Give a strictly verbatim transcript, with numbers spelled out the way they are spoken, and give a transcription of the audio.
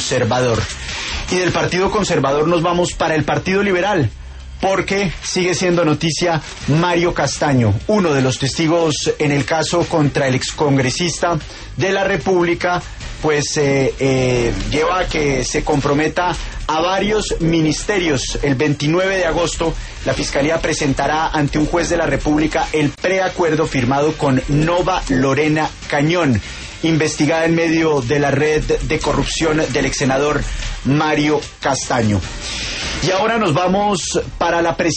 Conservador. Y del Partido Conservador nos vamos para el Partido Liberal, porque sigue siendo noticia Mario Castaño, uno de los testigos en el caso contra el excongresista de la República, pues eh, eh, lleva a que se comprometa a varios ministerios. El veintinueve de agosto la Fiscalía presentará ante un juez de la República el preacuerdo firmado con Nova Lorena Cañón, investigada en medio de la red de corrupción del exsenador Mario Castaño. Y ahora nos vamos para la presidencia.